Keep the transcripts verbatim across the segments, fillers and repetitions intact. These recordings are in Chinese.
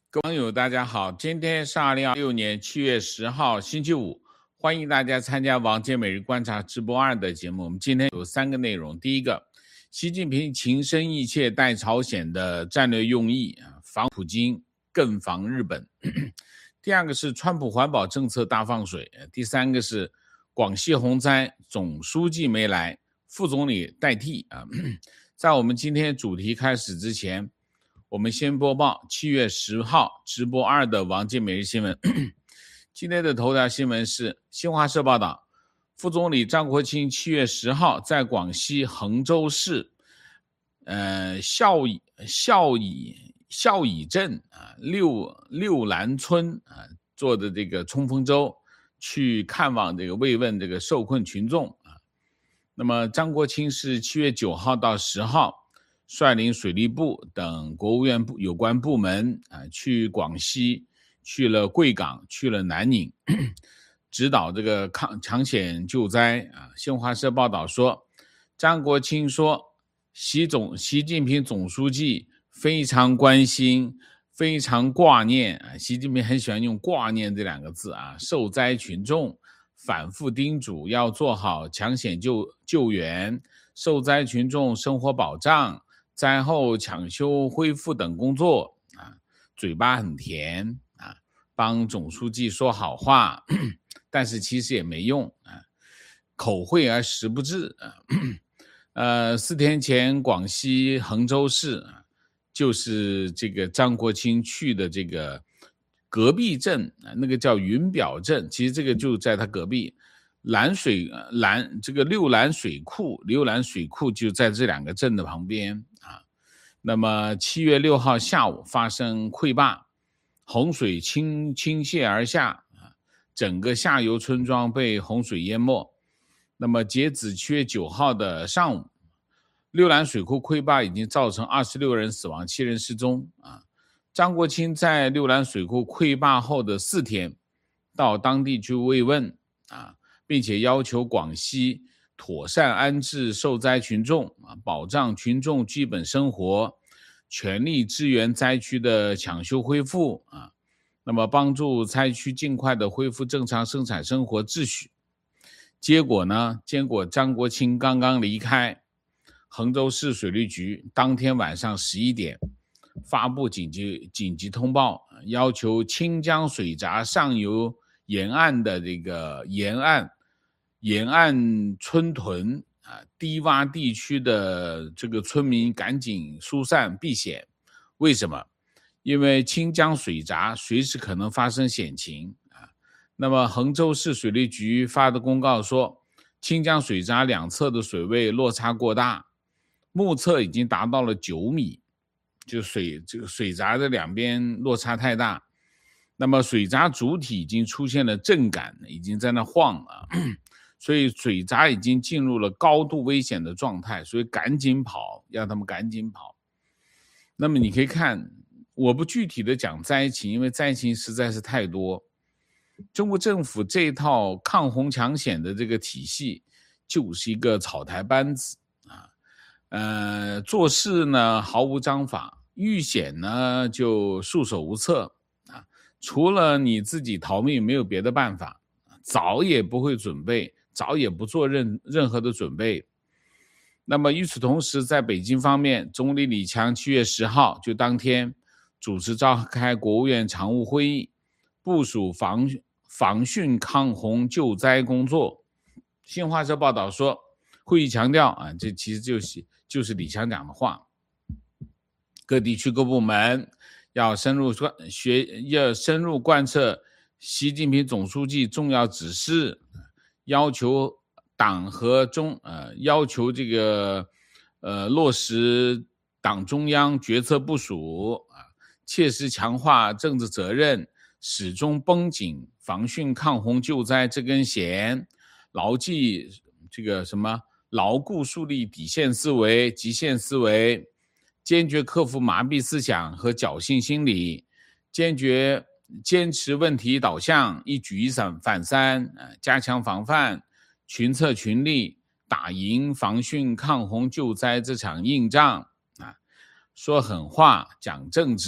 各位网友大家好，今天是二零二六年七月十号星期五，欢迎大家参加王杰每日观察直播二的节目。我们今天有三个内容，第一个，习近平情深意切待朝鲜的战略用意，防普京更防日本。第二个是川普环保政策大放水，第三个是广西洪灾总书记没来，副总理代替。在我们今天主题开始之前，我们先播报七月十号直播二的王杰每日新闻。今天的头条新闻是新华社报道，副总理张国清七月十号在广西衡州市呃孝义孝义孝义镇啊六六兰村啊做的这个冲锋舟去看望这个慰问这个受困群众啊。那么张国清是七月九号到十号率领水利部等国务院部有关部门啊，去广西，去了贵港，去了南宁，指导这个抗抢险救灾啊。新华社报道说，张国清说，习总习近平总书记非常关心，非常挂念啊。习近平很喜欢用挂念这两个字啊，受灾群众，反复叮嘱要做好抢险救救援、受灾群众生活保障、灾后抢修恢复等工作啊，嘴巴很甜啊，帮总书记说好话，但是其实也没用啊，口惠而实不至啊。呃，四天前广西衡州市啊，就是这个张国清去的这个隔壁镇啊，那个叫云表镇，其实这个就在他隔壁。蓝水蓝这个六兰水库，六兰水库就在这两个镇的旁边啊。那么七月六号下午发生溃坝，洪水倾倾泻而下啊，整个下游村庄被洪水淹没。那么截止七月九号的上午，六兰水库溃坝已经造成二十六人死亡，七人失踪啊。张国清在六兰水库溃坝后的四天，到当地去慰问啊。并且要求广西妥善安置受灾群众，保障群众基本生活，全力支援灾区的抢修恢复，那么帮助灾区尽快的恢复正常生产生活秩序。结果呢？结果张国清刚刚离开，衡州市水利局当天晚上十一点发布紧急紧急通报，要求清江水闸上游沿岸的这个沿岸沿岸村屯啊，低洼地区的这个村民赶紧疏散避险。为什么？因为清江水闸随时可能发生险情啊。那么衡州市水利局发的公告说，清江水闸两侧的水位落差过大，目测已经达到了九米，就水这个水闸的两边落差太大。那么水闸主体已经出现了震感，已经在那晃了。所以水闸已经进入了高度危险的状态，所以赶紧跑，让他们赶紧跑。那么你可以看，我不具体的讲灾情，因为灾情实在是太多。中国政府这套抗洪抢险的这个体系，就是一个草台班子啊，呃，做事呢毫无章法，遇险呢就束手无策啊，除了你自己逃命，没有别的办法，早也不会准备。早也不做任任何的准备。那么与此同时，在北京方面，总理李强七月十号就当天主持召开国务院常务会议，部署防防汛抗洪救灾工作。新华社报道说，会议强调啊，这其实就是就是李强讲的话，各地区各部门要深入学要深入贯彻习近平总书记重要指示。要求党和中呃要求这个呃落实党中央决策部署啊，切实强化政治责任，始终绷紧防汛抗洪救灾这根弦，牢记这个什么牢固树立底线思维、极限思维，坚决克服麻痹思想和侥幸心理，坚决坚持问题导向，一举一反三，加强防范，群策群力，打赢防汛抗洪救灾这场硬仗啊！说狠话，讲政治，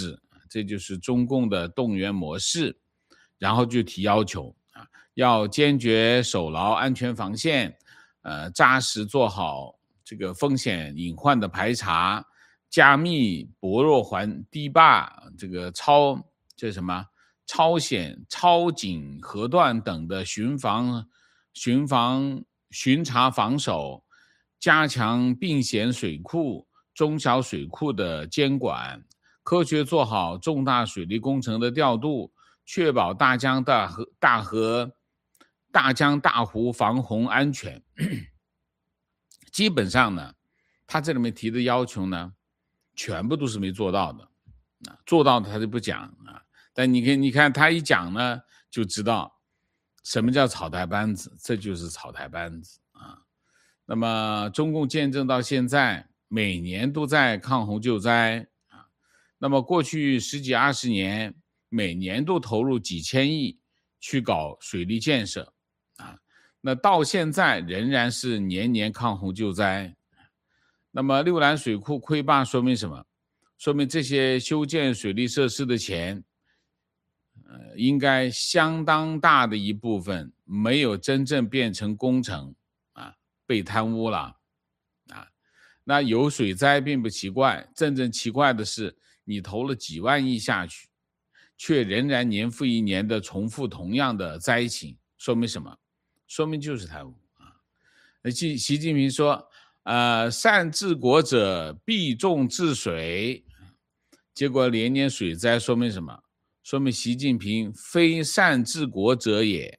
这就是中共的动员模式。然后就提要求啊，要坚决守牢安全防线，呃，扎实做好这个风险隐患的排查，加密薄弱环堤坝，这个超这什么超险、超警河段等的巡防、巡防、巡查防守，加强并险水库、中小水库的监管，科学做好重大水利工程的调度。确保大江大河、大河、大江大湖防洪安全。基本上呢，他这里面提的要求呢，全部都是没做到的。啊，做到的他就不讲啊。但你看，你看他一讲呢，就知道什么叫草台班子，这就是草台班子啊。那么中共建政到现在，每年都在抗洪救灾啊。那么过去十几二十年。每年都投入几千亿去搞水利建设啊，那到现在仍然是年年抗洪救灾。那么六兰水库溃坝说明什么？说明这些修建水利设施的钱，呃，应该相当大的一部分没有真正变成工程啊，被贪污了啊。那有水灾并不奇怪，真正奇怪的是你投了几万亿下去。却仍然年复一年的重复同样的灾情，说明什么？说明就是贪污啊！习习近平说：“呃，善治国者必重治水。”结果连年水灾，说明什么？说明习近平非善治国者也。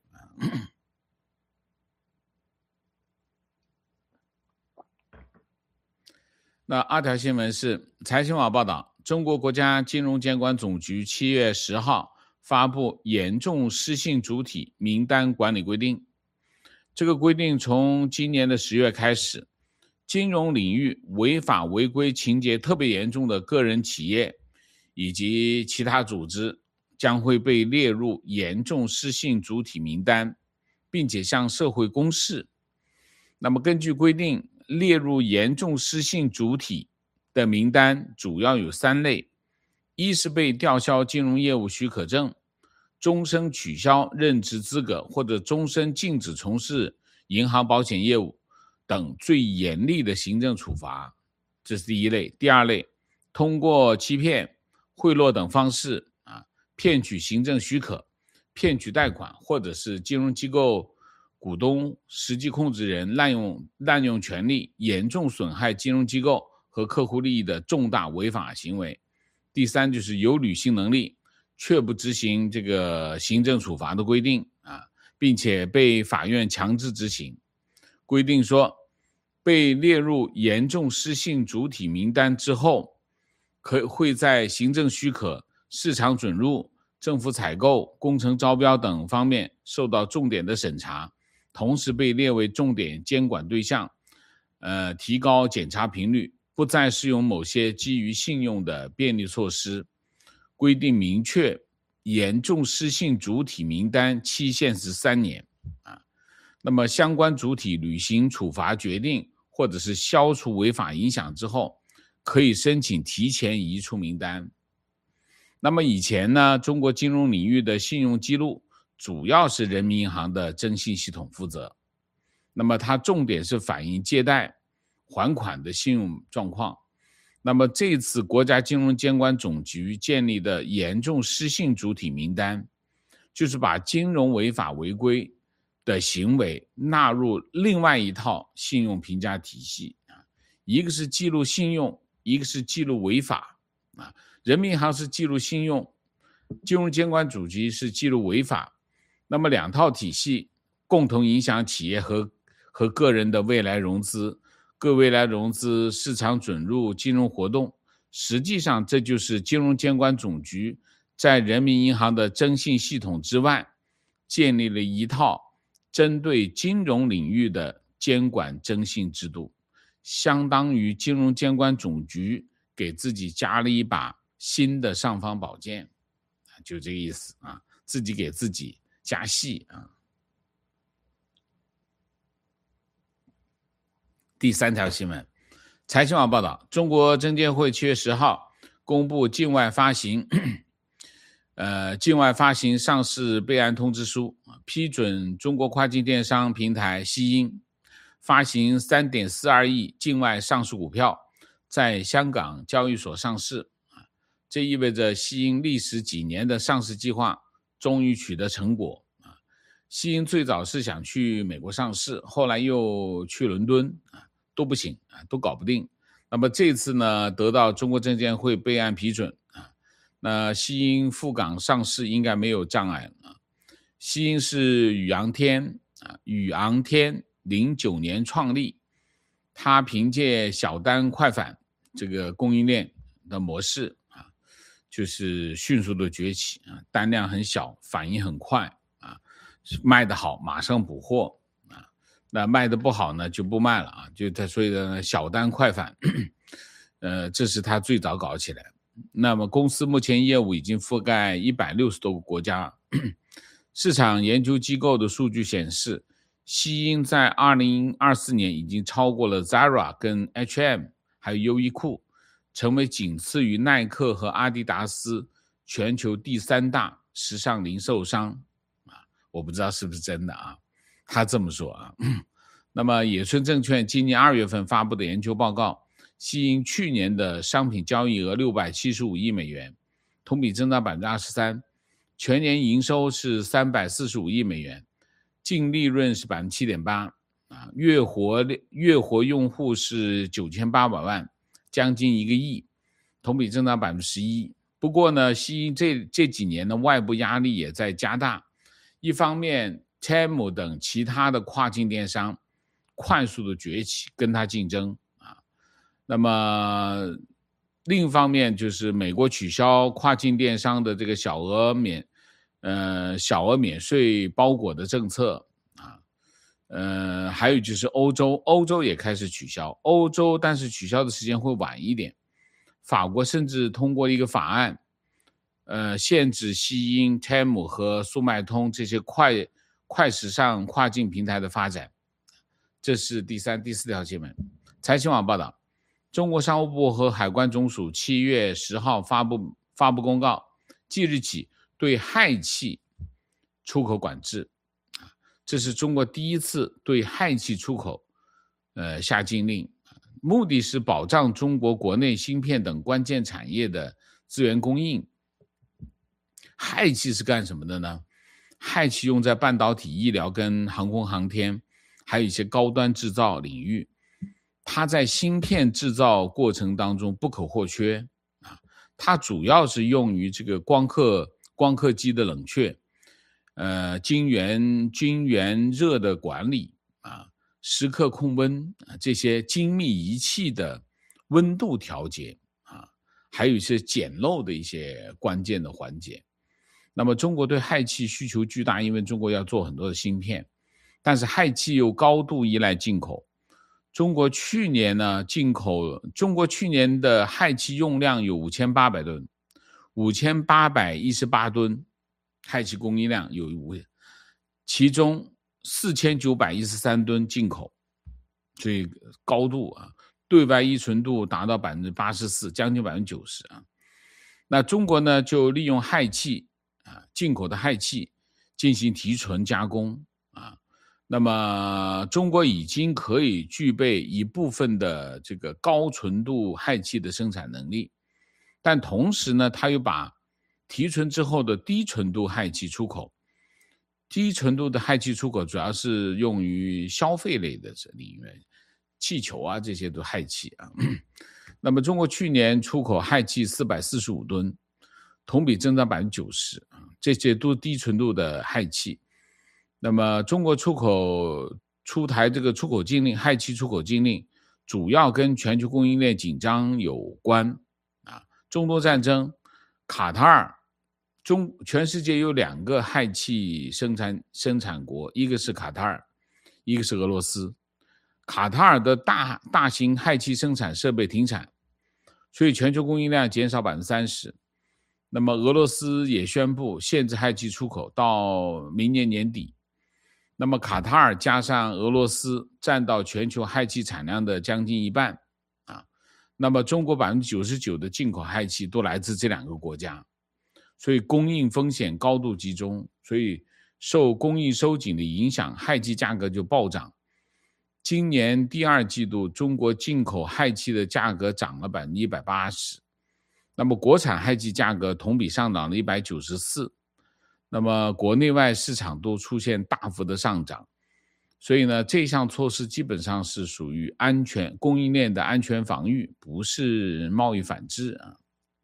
那二条新闻是财新网报道。中国国家金融监管总局七月十号发布严重失信主体名单管理规定。这个规定从今年的十月开始，金融领域违法违规情节特别严重的个人、企业以及其他组织将会被列入严重失信主体名单，并且向社会公示。那么根据规定，列入严重失信主体的名单主要有三类：一是被吊销金融业务许可证，终身取消任职资格或者终身禁止从事银行保险业务等最严厉的行政处罚，这是第一类。第二类，通过欺骗、贿赂等方式啊，骗取行政许可、骗取贷款，或者是金融机构股东、实际控制人滥用滥用权力，严重损害金融机构和客户利益的重大违法行为。第三就是有履行能力却不执行这个行政处罚的规定啊，并且被法院强制执行。规定说，被列入严重失信主体名单之后，可会在行政许可、市场准入、政府采购、工程招标等方面受到重点的审查，同时被列为重点监管对象，呃，提高检查频率，不再适用某些基于信用的便利措施。规定明确，严重失信主体名单期限是三年啊。那么相关主体履行处罚决定或者是消除违法影响之后，可以申请提前移出名单。那么以前呢，中国金融领域的信用记录主要是人民银行的征信系统负责，那么它重点是反映借贷、还款的信用状况。那么这次国家金融监管总局建立的严重失信主体名单，就是把金融违法违规的行为纳入另外一套信用评价体系，一个是记录信用，一个是记录违法。人民银行是记录信用，金融监管总局是记录违法。那么两套体系共同影响企业和和个人的未来融资。各未来融资、市场准入、金融活动，实际上这就是金融监管总局在人民银行的征信系统之外，建立了一套针对金融领域的监管征信制度，相当于金融监管总局给自己加了一把新的尚方宝剑，就这个意思啊，自己给自己加戏啊。第三条新闻，财新网报道，中国证监会七月十号公布境外发行呃，境外发行上市备案通知书，批准中国跨境电商平台西英发行 三点四二亿境外上市股票，在香港交易所上市。这意味着西英历时几年的上市计划终于取得成果。西英最早是想去美国上市，后来又去伦敦，都不行，都搞不定。那么这次呢，得到中国证监会备案批准，那西英赴港上市应该没有障碍。西英是宇昂天，宇昂天零九年创立，他凭借小单快返这个供应链的模式，就是迅速的崛起，单量很小，反应很快，卖得好马上补货，那卖得不好呢就不卖了啊，就他所以呢小单快返，呃，这是他最早搞起来。那么公司目前业务已经覆盖一百六十多个国家。市场研究机构的数据显示，西英在二零二四年已经超过了 Zara 跟 H and M 还有优衣库，成为仅次于耐克和阿迪达斯全球第三大时尚零售商。我不知道是不是真的啊，他这么说啊。那么野村证券今年二月份发布的研究报告，西英去年的商品交易额六百七十五亿美元，同比增长 百分之二十三， 全年营收是三百四十五亿美元，净利润是 百分之七点八， 月活月活用户是九千八百万，将近一个亿，同比增长 百分之十一。 不过呢，西英这这几年的外部压力也在加大，一方面 Temu 等其他的跨境电商快速的崛起跟它竞争啊，那么另一方面就是美国取消跨境电商的这个小额免呃小额免税包裹的政策啊，呃还有就是欧洲欧洲也开始取消，欧洲但是取消的时间会晚一点，法国甚至通过一个法案，呃，限制西英、Temu 和速卖通这些快快时尚跨境平台的发展。这是第三、第四条新闻。财新网报道，中国商务部和海关总署七月十号发布发布公告，即日起对氦气出口管制。这是中国第一次对氦气出口呃下禁令，目的是保障中国国内芯片等关键产业的资源供应。氦气是干什么的呢？氦气用在半导体、医疗跟航空航天，还有一些高端制造领域，它在芯片制造过程当中不可或缺啊。它主要是用于这个光刻光刻机的冷却，呃，晶圆均源热的管理啊，时刻控温啊，这些精密仪器的温度调节啊，还有一些简陋的一些关键的环节。那么中国对氦气需求巨大，因为中国要做很多的芯片，但是氦气又高度依赖进口。中国去年呢，进口中国去年的氦气用量有五千八百吨，五千八百一十八吨氦气供应量有五，其中四千九百一十三吨进口，所以高度啊，对外依存度达到 百分之八十四， 将近 百分之九十 啊。那中国呢，就利用氦气啊，进口的氦气进行提纯加工啊。那么中国已经可以具备一部分的这个高纯度氦气的生产能力，但同时呢，它又把提纯之后的低纯度氦气出口。低纯度的氦气出口主要是用于消费类的领域，气球啊这些都氦气啊。那么中国去年出口氦气四百四十五吨，同比增长 百分之九十 啊，这些都低纯度的氦气。那么中国出口出台这个出口禁令，氦气出口禁令主要跟全球供应链紧张有关啊。中东战争，卡塔尔，中全世界有两个氦气生产生产国，一个是卡塔尔，一个是俄罗斯。卡塔尔的大大型氦气生产设备停产，所以全球供应量减少 百分之三十。那么俄罗斯也宣布限制氦气出口到明年年底。那么卡塔尔加上俄罗斯占到全球氦气产量的将近一半啊。 那么中国 百分之九十九 的进口氦气都来自这两个国家，所以供应风险高度集中，所以受供应收紧的影响，氦气价格就暴涨。今年第二季度中国进口氦气的价格涨了 百分之一百八十， 那么国产氦气价格同比上涨了一百九十四，那么国内外市场都出现大幅的上涨，所以呢，这项措施基本上是属于安全供应链的安全防御，不是贸易反制啊。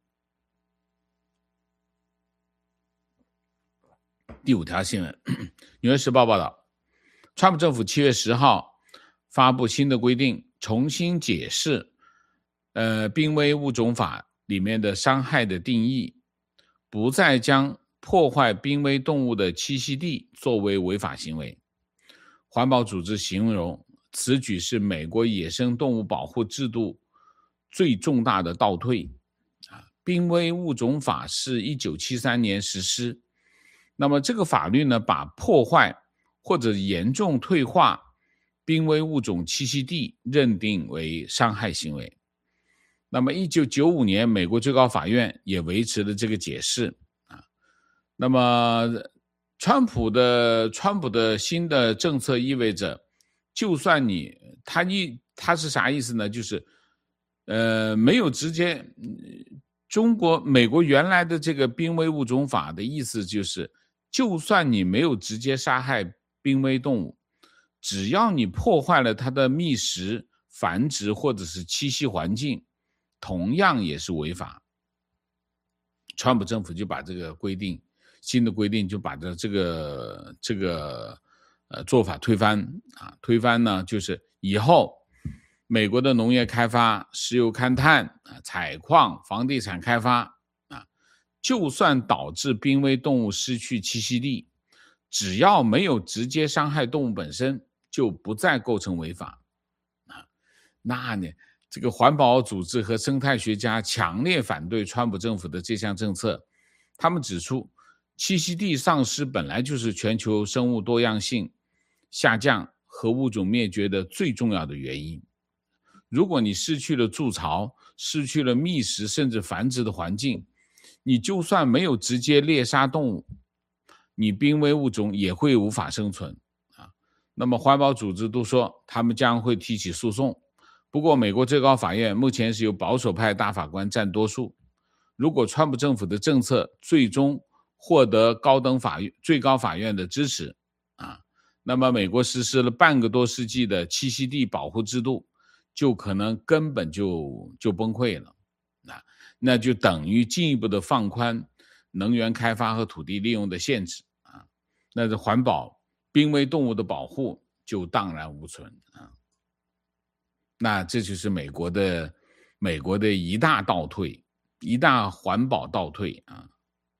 第五条新闻，纽约时报报道，川普政府七月十号发布新的规定，重新解释呃濒危物种法里面的伤害的定义，不再将破坏濒危动物的栖息地作为违法行为。环保组织形容此举是美国野生动物保护制度最重大的倒退。濒危物种法是一九七三年实施，那么这个法律呢，把破坏或者严重退化濒危物种栖息地认定为伤害行为。那么一九九五年美国最高法院也维持了这个解释啊。那么川普的川普的新的政策意味着，就算你他一他是啥意思呢？就是呃没有直接中国美国原来的这个濒危物种法的意思就是，就算你没有直接杀害濒危动物，只要你破坏了它的觅食、繁殖或者是栖息环境，同样也是违法。川普政府就把这个规定，新的规定就把这个这个呃做法推翻啊，推翻呢就是以后美国的农业开发、石油勘探、啊、采矿、房地产开发啊，就算导致濒危动物失去栖息地，只要没有直接伤害动物本身，就不再构成违法啊。那呢，这个环保组织和生态学家强烈反对川普政府的这项政策。他们指出，栖息地丧失本来就是全球生物多样性下降和物种灭绝的最重要的原因。如果你失去了筑巢，失去了觅食甚至繁殖的环境，你就算没有直接猎杀动物，你濒危物种也会无法生存啊。那么环保组织都说他们将会提起诉讼，不过美国最高法院目前是由保守派大法官占多数。如果川普政府的政策最终获得高等法院最高法院的支持啊，那么美国实施了半个多世纪的栖息地保护制度，就可能根本就就崩溃了。那那就等于进一步的放宽能源开发和土地利用的限制啊，那这环保濒危动物的保护就荡然无存啊。那这就是美国的美国的一大倒退，一大环保倒退啊。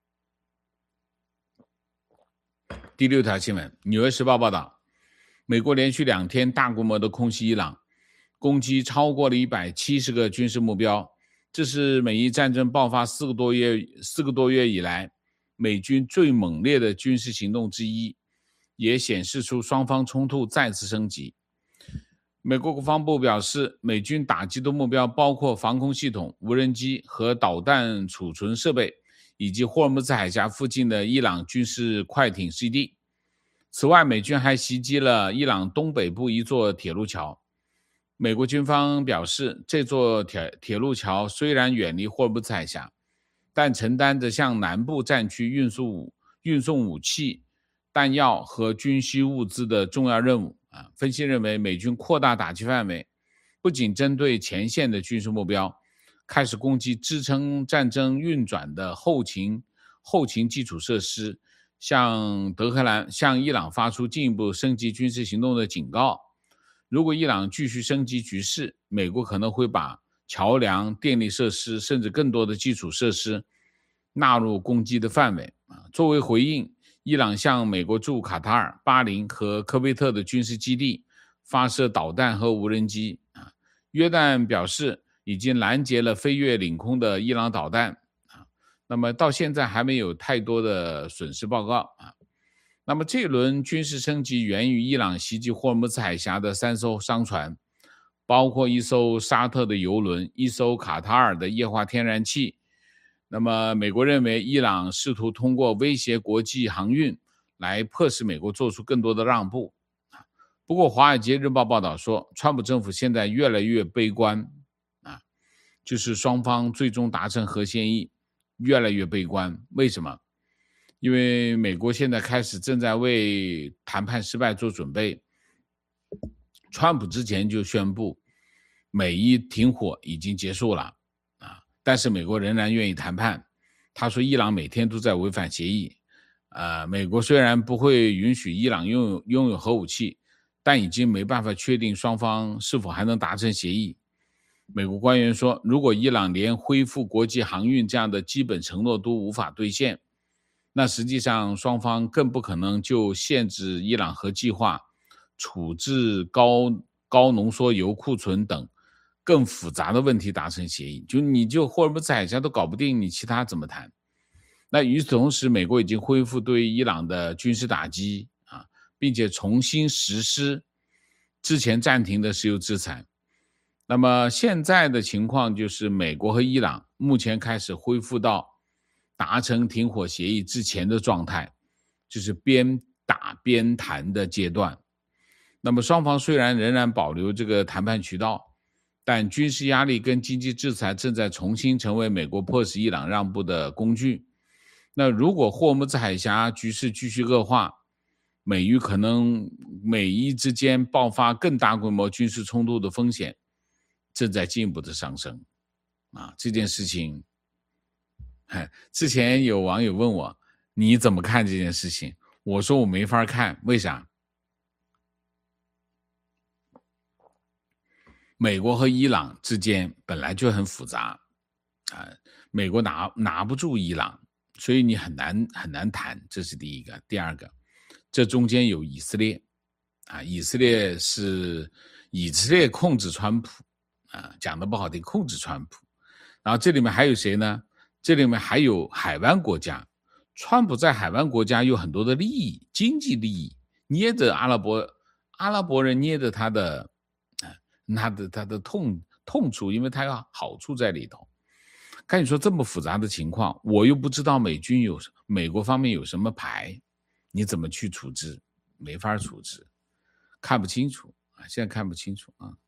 第六条新闻，纽约时报报道，美国连续两天大规模的空袭伊朗，攻击超过了一百七十个军事目标，这是美伊战争爆发四个多月四个多月以来美军最猛烈的军事行动之一，也显示出双方冲突再次升级。美国国防部表示，美军打击的目标包括防空系统、无人机和导弹储存设备，以及霍尔木兹海峡附近的伊朗军事快艇基地。此外，美军还袭击了伊朗东北部一座铁路桥。美国军方表示，这座 铁, 铁路桥虽然远离霍尔木兹海峡，但承担着向南部战区运送运送武器、弹药和军需物资的重要任务。啊，分析认为，美军扩大打击范围，不仅针对前线的军事目标，开始攻击支撑战争运转的后勤后勤基础设施，向德黑兰向伊朗发出进一步升级军事行动的警告。如果伊朗继续升级局势，美国可能会把桥梁、电力设施甚至更多的基础设施纳入攻击的范围。作为回应，伊朗向美国驻卡塔尔、巴林和科威特的军事基地发射导弹和无人机。约旦表示已经拦截了飞越领空的伊朗导弹，那么到现在还没有太多的损失报告。那么这轮军事升级源于伊朗袭击霍尔木兹海峡的三艘商船， 包括一艘沙特的油轮，一艘卡塔尔的液化天然气。那么美国认为伊朗试图通过威胁国际航运来迫使美国做出更多的让步。不过《华尔街日报》报道说，川普政府现在越来越悲观，啊，就是双方最终达成核协议越来越悲观。为什么？因为美国现在开始正在为谈判失败做准备。川普之前就宣布美伊停火已经结束了，啊，但是美国仍然愿意谈判。他说伊朗每天都在违反协议，呃，美国虽然不会允许伊朗拥有拥有核武器，但已经没办法确定双方是否还能达成协议。美国官员说，如果伊朗连恢复国际航运这样的基本承诺都无法兑现，那实际上双方更不可能就限制伊朗核计划、处置高高浓缩铀库存等更复杂的问题达成协议。就你就霍尔木兹海峡都搞不定，你其他怎么谈？那与此同时，美国已经恢复对伊朗的军事打击啊，并且重新实施之前暂停的石油制裁。那么现在的情况就是美国和伊朗目前开始恢复到达成停火协议之前的状态，就是边打边谈的阶段。那么双方虽然仍然保留这个谈判渠道，但军事压力跟经济制裁正在重新成为美国迫使伊朗让步的工具。那如果霍尔木兹海峡局势继续恶化，美伊可能美伊之间爆发更大规模军事冲突的风险正在进一步的上升啊！这件事情，之前有网友问我你怎么看这件事情，我说我没法看，为啥？美国和伊朗之间本来就很复杂啊，美国拿拿不住伊朗，所以你很难很难谈，这是第一个。第二个，这中间有以色列啊，以色列是以色列控制川普啊，讲的不好听，控制川普。然后这里面还有谁呢？这里面还有海湾国家，川普在海湾国家有很多的利益，经济利益，捏着阿拉伯阿拉伯人捏着他的他的他的痛痛处，因为他有好处在里头。看你说这么复杂的情况，我又不知道美军有美国方面有什么牌，你怎么去处置？没法处置，看不清楚啊，现在看不清楚啊。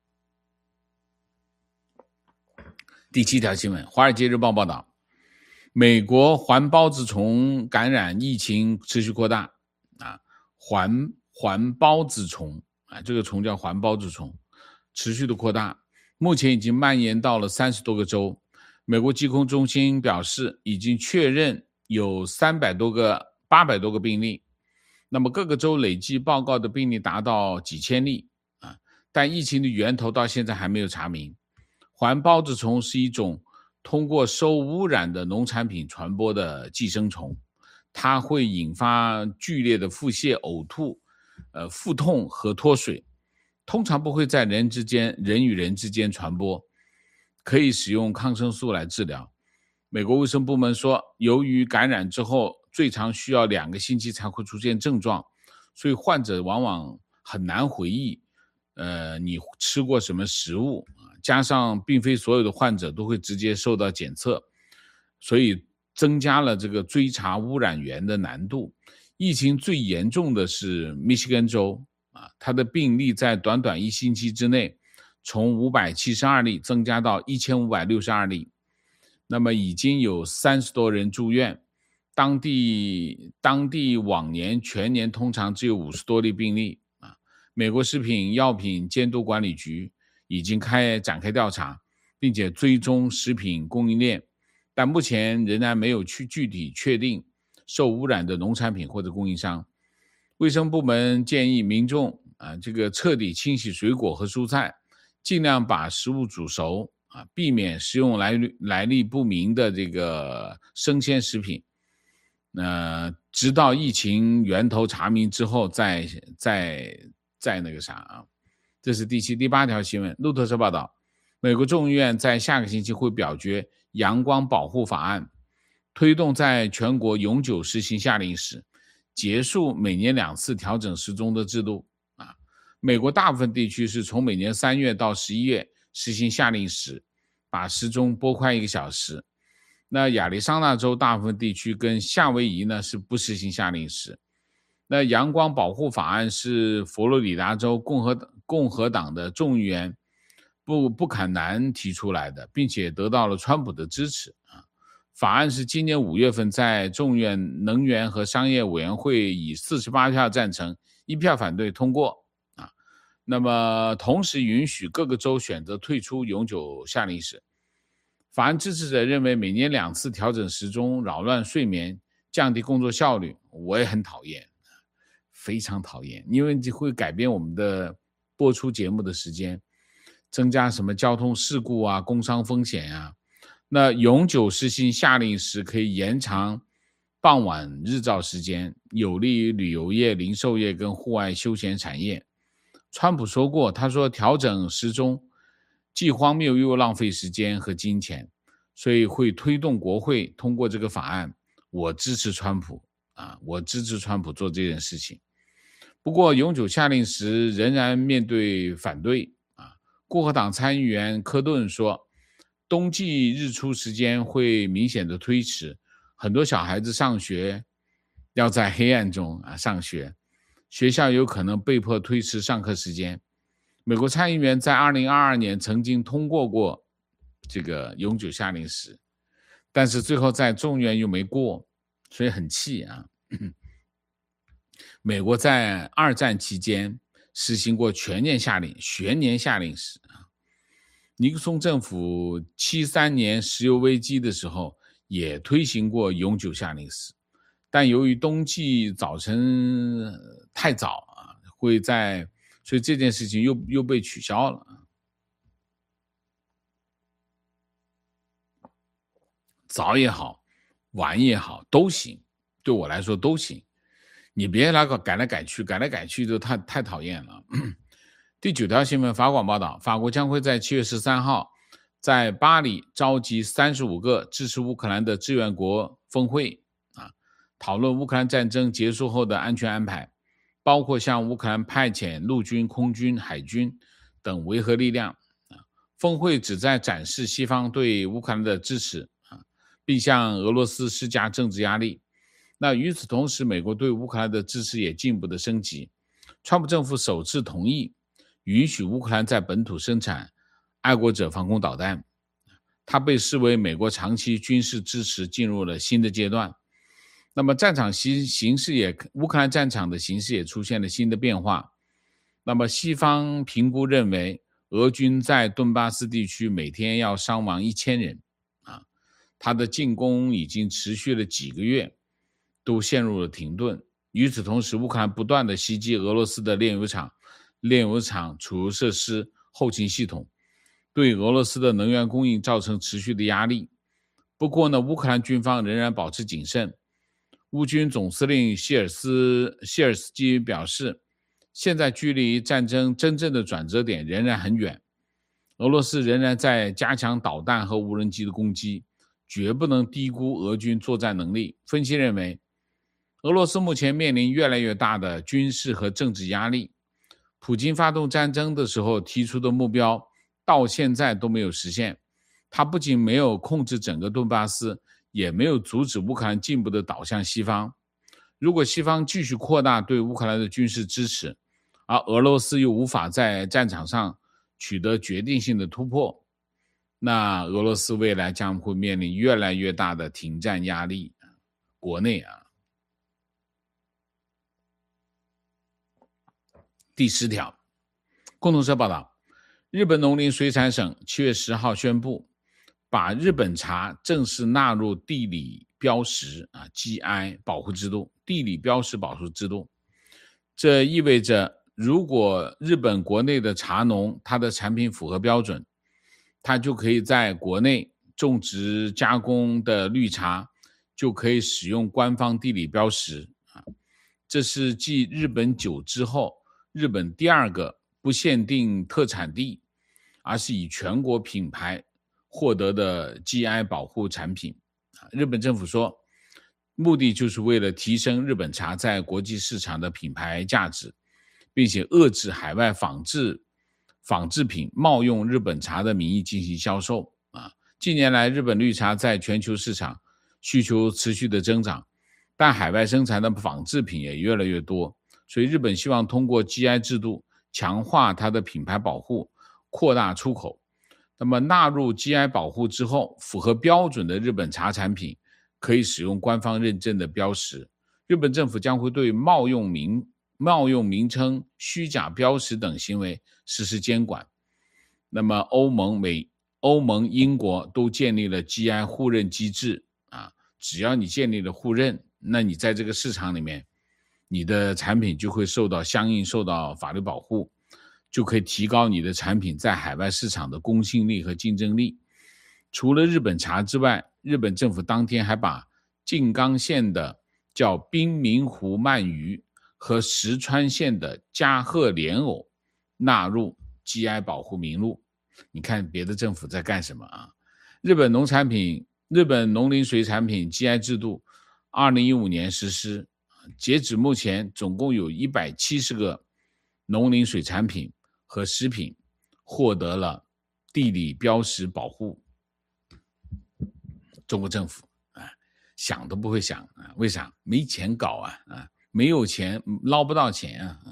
第七条新闻，《华尔街日报》报道，美国环孢子虫感染疫情持续扩大啊，环环孢子虫啊，这个虫叫环孢子虫，持续的扩大，目前已经蔓延到了三十多个州。美国疾控中心表示，已经确认有三百多个、八百多个病例，那么各个州累计报告的病例达到几千例啊，但疫情的源头到现在还没有查明。环孢子虫是一种通过受污染的农产品传播的寄生虫，它会引发剧烈的腹泻、呕吐、呃腹痛和脱水，通常不会在人之间、人与人之间传播，可以使用抗生素来治疗。美国卫生部门说，由于感染之后最长需要两个星期才会出现症状，所以患者往往很难回忆，呃，你吃过什么食物，加上并非所有的患者都会直接受到检测，所以增加了这个追查污染源的难度。疫情最严重的是密西根州啊，它的病例在短短一星期之内从五百七十二例增加到一千五百六十二例，那么已经有三十多人住院。当地当地往年全年通常只有五十多例病例啊。美国食品药品监督管理局已经开展开调查，并且追踪食品供应链，但目前仍然没有去具体确定受污染的农产品或者供应商。卫生部门建议民众啊，这个彻底清洗水果和蔬菜，尽量把食物煮熟啊，避免食用来来历不明的这个生鲜食品。呃，直到疫情源头查明之后再再再那个啥啊。这是第七、第八条新闻。路透社报道，美国众议院在下个星期会表决阳光保护法案，推动在全国永久实行夏令时，结束每年两次调整时钟的制度啊。 美国大部分地区是从每年三月到十一月实行夏令时，把时钟拨快一个小时。那亚利桑那州大部分地区跟夏威夷呢是不实行夏令时。那阳光保护法案是佛罗里达州共和共和党的众议员布布坎南提出来的，并且得到了川普的支持啊。法案是今年五月份在众议院能源和商业委员会以四十八票赞成，一票反对通过啊。那么同时允许各个州选择退出永久夏令时。法案支持者认为每年两次调整时钟扰乱睡眠，降低工作效率。我也很讨厌，非常讨厌，因为会改变我们的播出节目的时间，增加什么交通事故啊、工伤风险啊。那永久实行夏令时可以延长傍晚日照时间，有利于旅游业、零售业跟户外休闲产业。川普说过，他说调整时钟既荒谬又浪费时间和金钱，所以会推动国会通过这个法案。我支持川普啊，我支持川普做这件事情。不过永久夏令时仍然面对反对啊。共和党参议员科顿说，冬季日出时间会明显的推迟，很多小孩子上学要在黑暗中啊上学，学校有可能被迫推迟上课时间。美国参议员在二零二二年曾经通过过这个永久夏令时，但是最后在众议院又没过，所以很气啊。美国在二战期间实行过全年夏令、全年夏令时啊。尼克松政府七三年石油危机的时候也推行过永久夏令时，但由于冬季早晨太早啊，会在所以这件事情又又被取消了。早也好，晚也好，都行，对我来说都行。你别来个改来改去，改来改去就太太讨厌了。第九条新闻，法广报道，法国将会在七月十三号在巴黎召集三十五个支持乌克兰的志愿国峰会啊，讨论乌克兰战争结束后的安全安排，包括向乌克兰派遣陆军、空军、海军等维和力量。峰会旨在展示西方对乌克兰的支持，并向俄罗斯施加政治压力。那与此同时，美国对乌克兰的支持也进一步的升级。川普政府首次同意允许乌克兰在本土生产爱国者防空导弹，它被视为美国长期军事支持进入了新的阶段。那么战场形势也，乌克兰战场的形势也出现了新的变化。那么西方评估认为，俄军在顿巴斯地区每天要伤亡一千人啊，他的进攻已经持续了几个月，都陷入了停顿。与此同时，乌克兰不断的袭击俄罗斯的炼油厂、炼油厂、储油设施、后勤系统，对俄罗斯的能源供应造成持续的压力。不过呢，乌克兰军方仍然保持谨慎。乌军总司令谢尔斯谢尔斯基表示，现在距离战争真正的转折点仍然很远，俄罗斯仍然在加强导弹和无人机的攻击，绝不能低估俄军作战能力。分析认为，俄罗斯目前面临越来越大的军事和政治压力，普京发动战争的时候提出的目标到现在都没有实现。他不仅没有控制整个顿巴斯，也没有阻止乌克兰进一步的倒向西方。如果西方继续扩大对乌克兰的军事支持，而俄罗斯又无法在战场上取得决定性的突破，那俄罗斯未来将会面临越来越大的停战压力。国内啊，第十条，共同社报道，日本农林水产省七月十号宣布，把日本茶正式纳入地理标识啊 G I 保护制度，地理标识保护制度。这意味着，如果日本国内的茶农他的产品符合标准，他就可以在国内种植加工的绿茶，就可以使用官方地理标识啊。这是继日本酒之后，日本第二个不限定特产地，而是以全国品牌获得的 G I 保护产品。日本政府说，目的就是为了提升日本茶在国际市场的品牌价值， 并且遏制海外仿制仿制品冒用日本茶的名义进行销售啊。近年来，日本绿茶在全球市场需求持续的增长，但海外生产的仿制品也越来越多，所以日本希望通过 G I 制度强化它的品牌保护，扩大出口。那么纳入 G I 保护之后，符合标准的日本茶产品可以使用官方认证的标识。日本政府将会对冒用名冒用名称、虚假标识等行为实施监管。那么欧盟、美、欧盟、英国都建立了 G I 互认机制啊，只要你建立了互认，那你在这个市场里面，你的产品就会受到相应受到法律保护，就可以提高你的产品在海外市场的公信力和竞争力。除了日本茶之外，日本政府当天还把静冈县的叫滨名湖鳗鱼和石川县的加贺莲藕纳入 G I 保护名录。你看别的政府在干什么啊？日本农产品、日本农林水产品 G I 制度二零一五年实施，截止目前总共有一百七十个农林水产品和食品获得了地理标识保护。中国政府啊，想都不会想啊，为啥？没钱搞啊，啊，没有钱捞不到钱啊。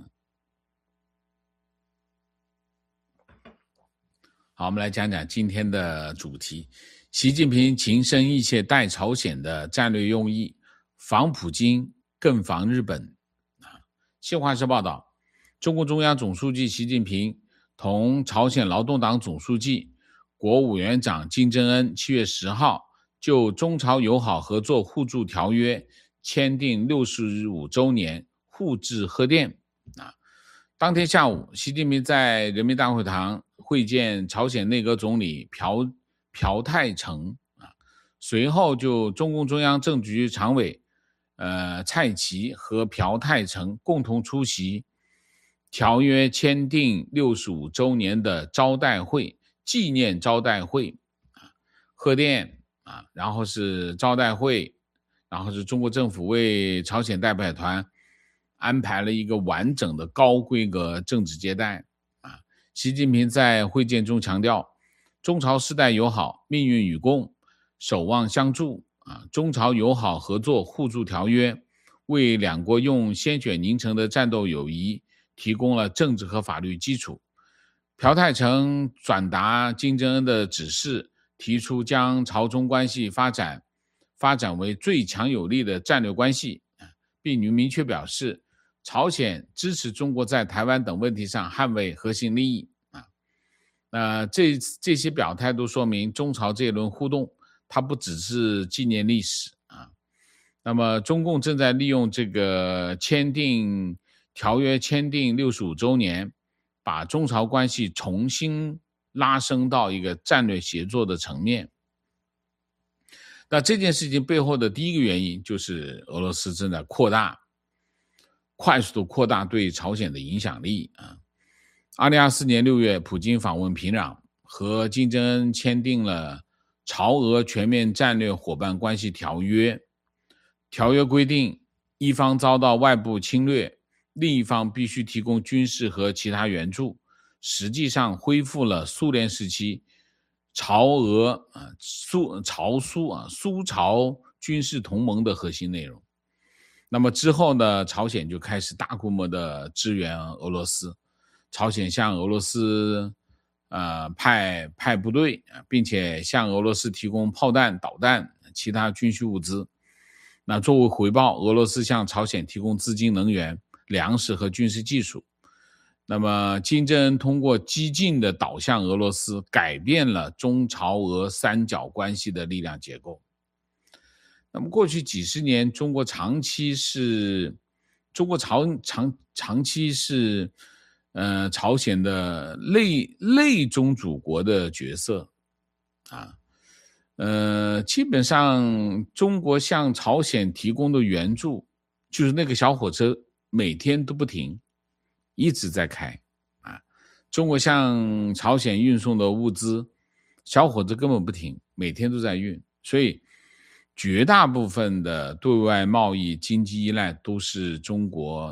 好，我们来讲讲今天的主题：习近平情深意切待朝鲜的战略用意，防普京更防日本。啊，新华社报道，中共中央总书记习近平同朝鲜劳动党总书记、国务委员长金正恩七月十号就中朝友好合作互助条约签订六十五周年互致贺电。啊，当天下午，习近平在人民大会堂会见朝鲜内阁总理朴朴泰成啊，随后就中共中央政治局常委呃蔡奇和朴泰成共同出席条约签订六十五周年的招待会，纪念招待会啊，贺电啊，然后是招待会，然后是中国政府为朝鲜代表团安排了一个完整的高规格政治接待啊。习近平在会见中强调，中朝世代友好，命运与共，守望相助啊。中朝友好合作互助条约为两国用鲜血凝成的战斗友谊提供了政治和法律基础。朴泰成转达金正恩的指示，提出将朝中关系发展发展为最强有力的战略关系，并明确表示朝鲜支持中国在台湾等问题上捍卫核心利益啊。呃，这这些表态都说明中朝这一轮互动，它不只是纪念历史啊。那么，中共正在利用这个签订条约签订六十五周年，把中朝关系重新拉升到一个战略协作的层面。那这件事情背后的第一个原因就是俄罗斯正在扩大快速的扩大对朝鲜的影响力啊。二零二四年六月，普京访问平壤，和金正恩签订了朝俄全面战略伙伴关系条约。条约规定，一方遭到外部侵略，另一方必须提供军事和其他援助，实际上恢复了苏联时期朝俄啊苏朝苏啊苏朝军事同盟的核心内容。那么之后呢，朝鲜就开始大规模的支援俄罗斯，朝鲜向俄罗斯呃派派部队，并且向俄罗斯提供炮弹、导弹、其他军需物资。那作为回报，俄罗斯向朝鲜提供资金、能源、粮食和军事技术。那么金正恩通过激进的导向俄罗斯，改变了中朝俄三角关系的力量结构。那么过去几十年，中国长期是中国朝长长期是呃朝鲜的类类宗主国的角色啊。呃，基本上中国向朝鲜提供的援助，就是那个小火车每天都不停，一直在开啊。中国向朝鲜运送的物资，小火车根本不停，每天都在运，所以绝大部分的对外贸易经济依赖都是中国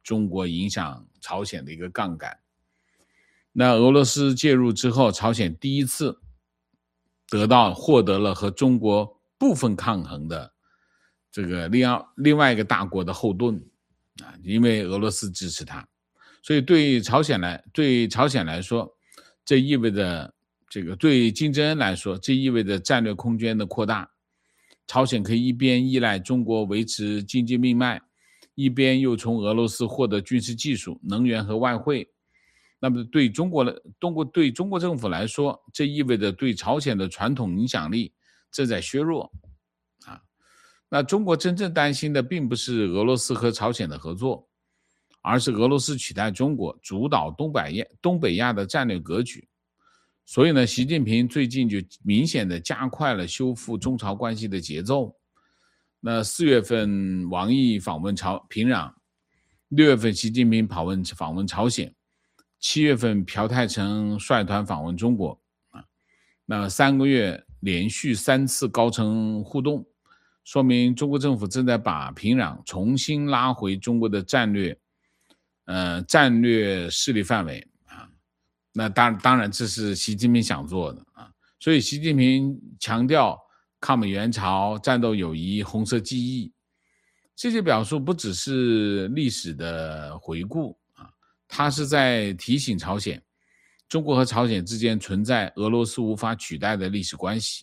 中国影响朝鲜的一个杠杆。那俄罗斯介入之后，朝鲜第一次得到获得了和中国部分抗衡的这个另外另外一个大国的后盾啊，因为俄罗斯支持他，所以对朝鲜来对朝鲜来说，这意味着这个对金正恩来说，这意味着战略空间的扩大。朝鲜可以一边依赖中国维持经济命脉，一边又从俄罗斯获得军事技术、能源和外汇。那么对中国的中国对中国政府来说，这意味着对朝鲜的传统影响力正在削弱啊。那中国真正担心的并不是俄罗斯和朝鲜的合作，而是俄罗斯取代中国主导东北亚东北亚的战略格局。所以呢，习近平最近就明显的加快了修复中朝关系的节奏。那四月份王毅访问朝平壤，六月份习近平访问访问朝鲜，七月份朴泰成率团访问中国啊，那三个月连续三次高层互动，说明中国政府正在把平壤重新拉回中国的战略呃战略势力范围啊。那当当然这是习近平想做的啊，所以习近平强调抗美援朝、战斗友谊、红色记忆，这些表述不只是历史的回顾啊，它是在提醒朝鲜，中国和朝鲜之间存在俄罗斯无法取代的历史关系。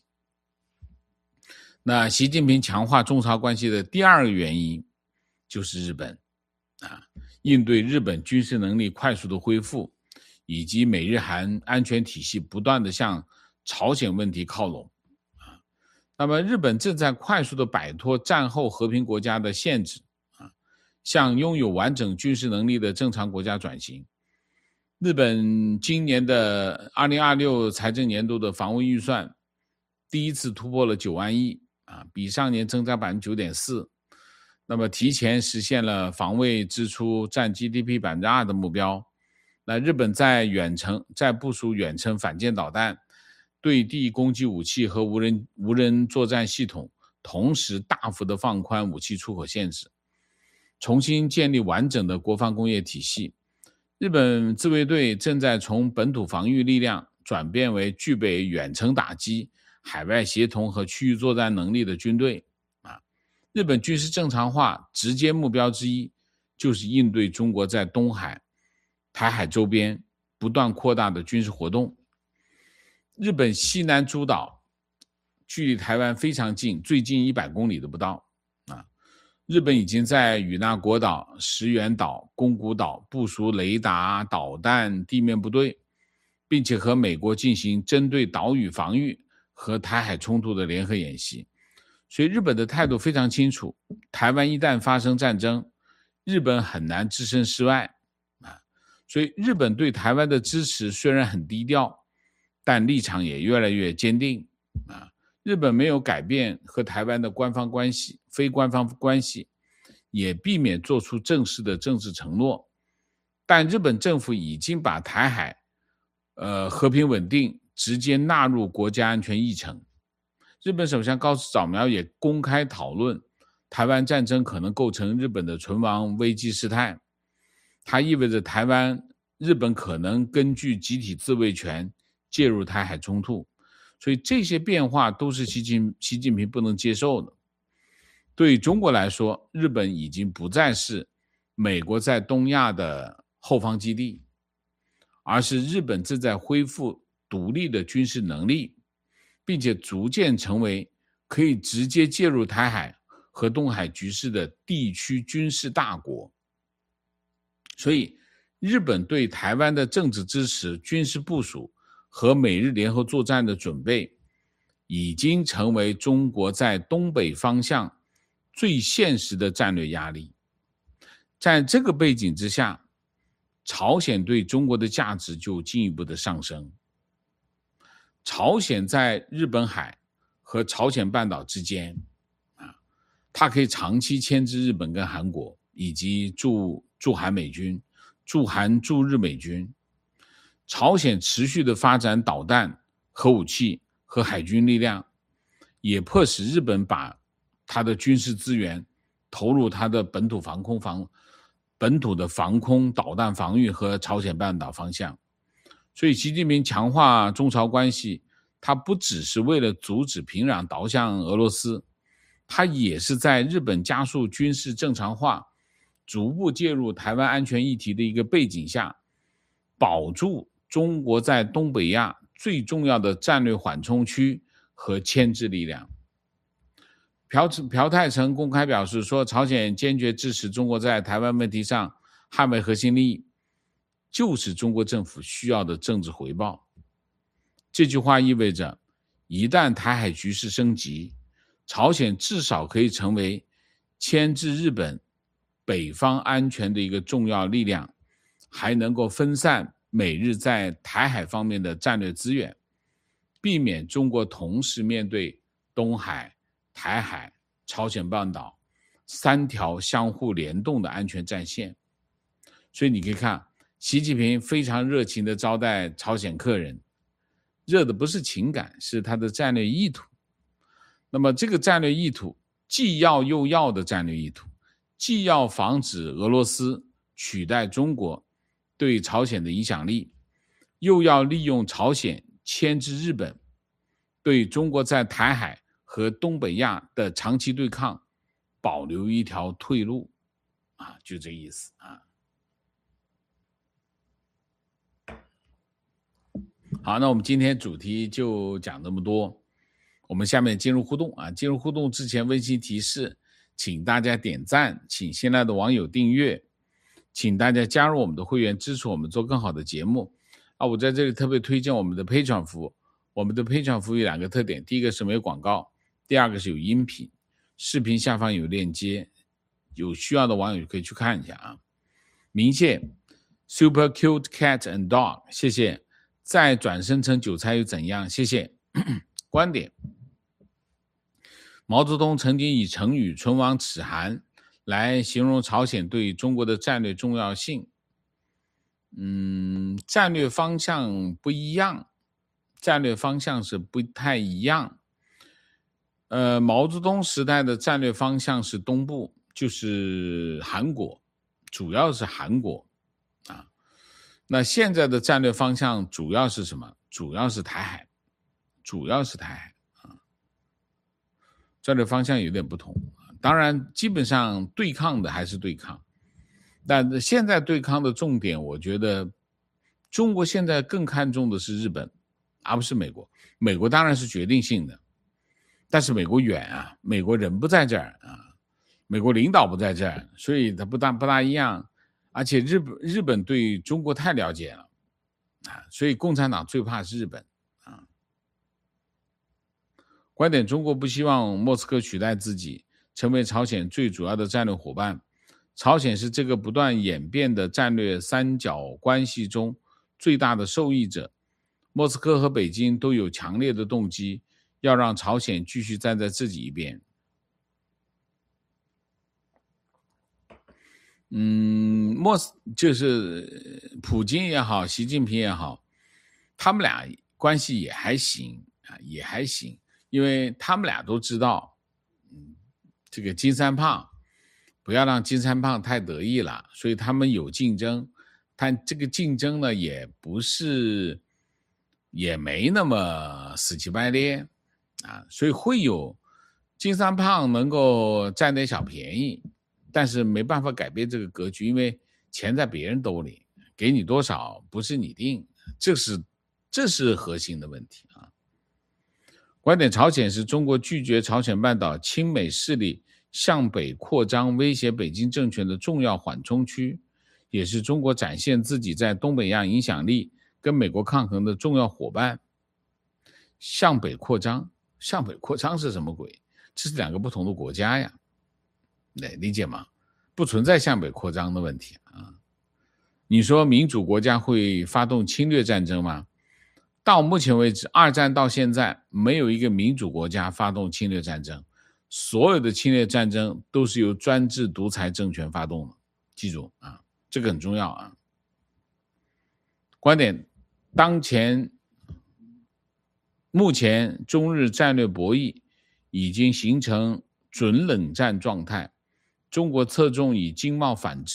那习近平强化中朝关系的第二个原因就是日本啊，应对日本军事能力快速的恢复，以及美日韩安全体系不断的向朝鲜问题靠拢啊。那么日本正在快速的摆脱战后和平国家的限制啊，向拥有完整军事能力的正常国家转型。日本今年的二零二六财政年度的防卫预算第一次突破了九万亿啊，比上年增加 百分之九点四， 那么提前实现了防卫支出占 G D P 百分之二 的目标。那日本在远程在部署远程反舰导弹、对地攻击武器和无人无人作战系统，同时大幅的放宽武器出口限制，重新建立完整的国防工业体系。日本自卫队正在从本土防御力量转变为具备远程打击、海外协同和区域作战能力的军队啊。日本军事正常化直接目标之一就是应对中国在东海、台海周边不断扩大的军事活动。日本西南诸岛距离台湾非常近，最近一百公里都不到啊。日本已经在与那国岛、石垣岛、宫古岛部署雷达、导弹、地面部队，并且和美国进行针对岛屿防御和台海冲突的联合演习。所以日本的态度非常清楚，台湾一旦发生战争，日本很难置身事外啊。所以日本对台湾的支持虽然很低调，但立场也越来越坚定啊。日本没有改变和台湾的官方关系、非官方关系，也避免做出正式的政治承诺，但日本政府已经把台海呃和平稳定直接纳入国家安全议程。日本首相高市早苗也公开讨论台湾战争可能构成日本的存亡危机事态，它意味着台湾日本可能根据集体自卫权介入台海冲突，所以这些变化都是习近习近平不能接受的。对中国来说，日本已经不再是美国在东亚的后方基地，而是日本正在恢复独立的军事能力，并且逐渐成为可以直接介入台海和东海局势的地区军事大国。所以日本对台湾的政治支持、军事部署和美日联合作战的准备，已经成为中国在东北方向最现实的战略压力。在这个背景之下，朝鲜对中国的价值就进一步的上升。朝鲜在日本海和朝鲜半岛之间啊，它可以长期牵制日本跟韩国，以及驻驻韩美军、驻韩驻日美军。朝鲜持续的发展导弹、核武器和海军力量，也迫使日本把它的军事资源投入它的本土防空防本土的防空导弹防御和朝鲜半岛方向。所以习近平强化中朝关系，他不只是为了阻止平壤倒向俄罗斯，他也是在日本加速军事正常化，逐步介入台湾安全议题的一个背景下，保住中国在东北亚最重要的战略缓冲区和牵制力量。朴朴泰成公开表示说，朝鲜坚决支持中国在台湾问题上捍卫核心利益，就是中国政府需要的政治回报。这句话意味着，一旦台海局势升级，朝鲜至少可以成为牵制日本北方安全的一个重要力量，还能够分散美日在台海方面的战略资源，避免中国同时面对东海、台海、朝鲜半岛三条相互联动的安全战线。所以你可以看，习近平非常热情地招待朝鲜客人，热的不是情感，是他的战略意图。那么这个战略意图，既要又要的战略意图，既要防止俄罗斯取代中国对朝鲜的影响力，又要利用朝鲜牵制日本对中国在台海和东北亚的长期对抗保留一条退路啊，就这意思啊。好，那我们今天主题就讲这么多，我们下面进入互动啊。进入互动之前，温馨提示，请大家点赞，请新来的网友订阅，请大家加入我们的会员，支持我们做更好的节目啊。我在这里特别推荐我们的 Patreon 服务，我们的 Patreon 服务有两个特点，第一个是没有广告，第二个是有音频，视频下方有链接，有需要的网友可以去看一下啊。明谢 Super Cute Cat and Dog， 谢谢。再转生成韭菜又怎样？谢谢。观点：毛泽东曾经以成语唇亡齿寒来形容朝鲜对中国的战略重要性。嗯，战略方向不一样，战略方向是不太一样。呃，毛泽东时代的战略方向是东部，就是韩国，主要是韩国啊。那现在的战略方向主要是什么？主要是台海，主要是台海啊。战略方向有点不同，当然基本上对抗的还是对抗，但现在对抗的重点，我觉得中国现在更看重的是日本，而不是美国。美国当然是决定性的，但是美国远啊，美国人不在这儿啊，美国领导不在这儿，所以它不大不大一样。而且日本日本对中国太了解了啊，所以共产党最怕是日本啊。观点：中国不希望莫斯科取代自己，成为朝鲜最主要的战略伙伴。朝鲜是这个不断演变的战略三角关系中最大的受益者。莫斯科和北京都有强烈的动机，要让朝鲜继续站在自己一边。嗯，莫斯就是普京也好，习近平也好，他们俩关系也还行啊，也还行，因为他们俩都知道，嗯，这个金三胖不要让金三胖太得意了，所以他们有竞争，但这个竞争呢，也不是，也没那么死乞白咧啊，所以会有金三胖能够占点小便宜。但是没办法改变这个格局，因为钱在别人兜里，给你多少不是你定，这是这是核心的问题啊。观点：朝鲜是中国拒绝朝鲜半岛亲美势力向北扩张威胁北京政权的重要缓冲区，也是中国展现自己在东北亚影响力跟美国抗衡的重要伙伴。向北扩张，向北扩张是什么鬼？这是两个不同的国家呀。理解吗？不存在向北扩张的问题啊。你说民主国家会发动侵略战争吗？到目前为止，二战到现在，没有一个民主国家发动侵略战争，所有的侵略战争都是由专制独裁政权发动的，记住啊，这个很重要啊。观点：当前目前中日战略博弈已经形成准冷战状态，中国侧重以经贸反制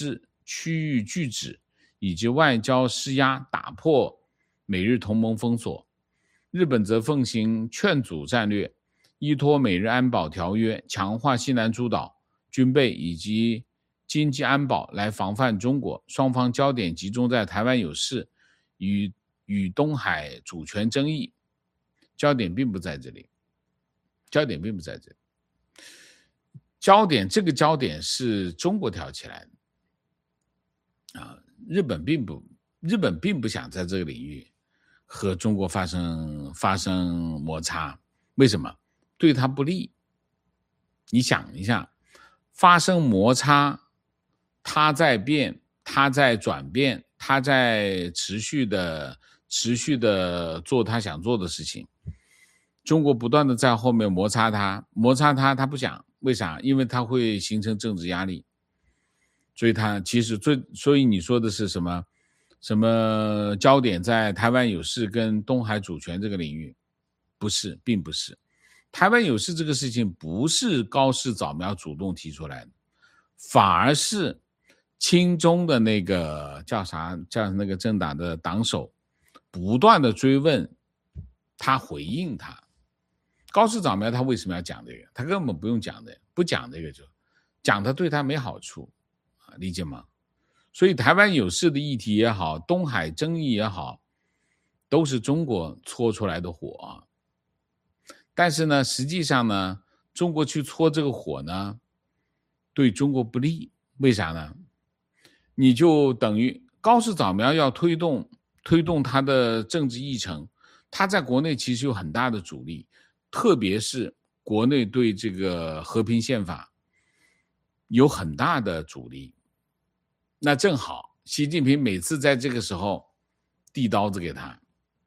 区域拒止以及外交施压，打破美日同盟封锁。日本则奉行劝阻战略，依托美日安保条约，强化西南诸岛军备以及经济安保来防范中国。双方焦点集中在台湾有事与与东海主权争议，焦点并不在这里，焦点并不在这里。焦点这个焦点是中国挑起来的啊，日本并不日本并不想在这个领域和中国发生发生摩擦，为什么？对他不利。你想一下，发生摩擦，他在变，他在转变，他在持续的持续的做他想做的事情，中国不断的在后面摩擦他，摩擦他，他不想，为啥？因为他会形成政治压力，所以他其实最，所以你说的是什么？什么焦点在台湾有事跟东海主权这个领域？不是，并不是。台湾有事这个事情不是高市早苗主动提出来的，反而是亲中的那个叫啥叫那个政党的党首不断的追问他，回应他。高市早苗他为什么要讲这个？他根本不用讲的，不讲这个就讲他对他没好处，理解吗？所以台湾有事的议题也好，东海争议也好，都是中国搓出来的火。但是呢，实际上呢，中国去搓这个火呢，对中国不利。为啥呢？你就等于高市早苗要推动推动他的政治议程，他在国内其实有很大的阻力，特别是国内对这个和平宪法有很大的阻力。那正好，习近平每次在这个时候递刀子给他，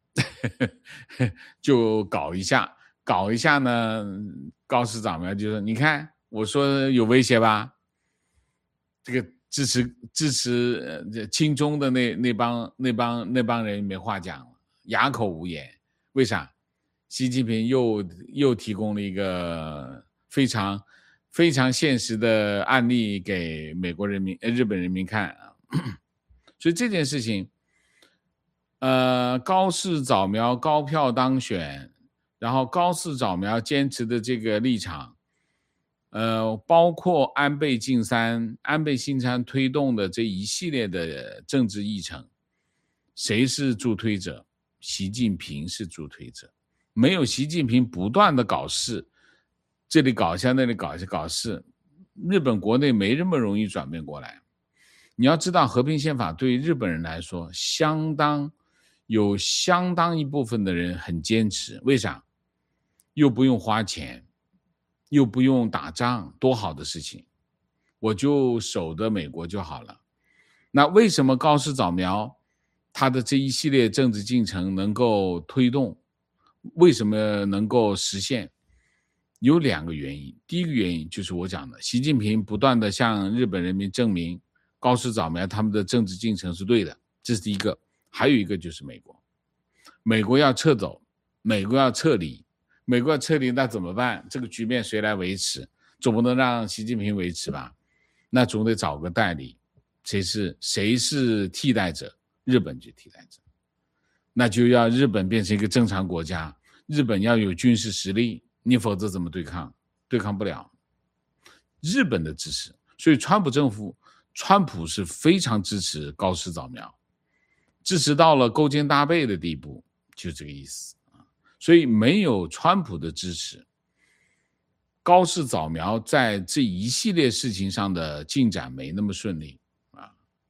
就搞一下。搞一下呢，高市早苗就说：“你看，我说有威胁吧？这个支持支持呃亲中的那那帮那帮那帮人没话讲了，哑口无言。为啥？习近平又又提供了一个非常非常现实的案例给美国人民、日本人民看啊。所以这件事情，呃，高市早苗高票当选。”然后高市早苗坚持的这个立场，呃，包括安倍晋三、安倍晋三推动的这一系列的政治议程，谁是助推者？习近平是助推者。没有习近平不断的搞事，这里搞一下，那里搞一下搞事，日本国内没那么容易转变过来。你要知道，和平宪法对日本人来说，相当有相当一部分的人很坚持。为啥？又不用花钱，又不用打仗，多好的事情，我就守着美国就好了。那为什么高市早苗他的这一系列政治进程能够推动，为什么能够实现？有两个原因。第一个原因就是我讲的，习近平不断的向日本人民证明高市早苗他们的政治进程是对的，这是第一个。还有一个就是美国，美国要撤走，美国要撤离，美国要撤离，那怎么办？这个局面谁来维持？总不能让习近平维持吧？那总得找个代理，谁是谁是替代者？日本就替代者，那就要日本变成一个正常国家，日本要有军事实力，你否则怎么对抗？对抗不了。日本的支持，所以川普政府，川普是非常支持高市早苗，支持到了勾肩搭背的地步，就这个意思。所以没有川普的支持，高市早苗在这一系列事情上的进展没那么顺利啊。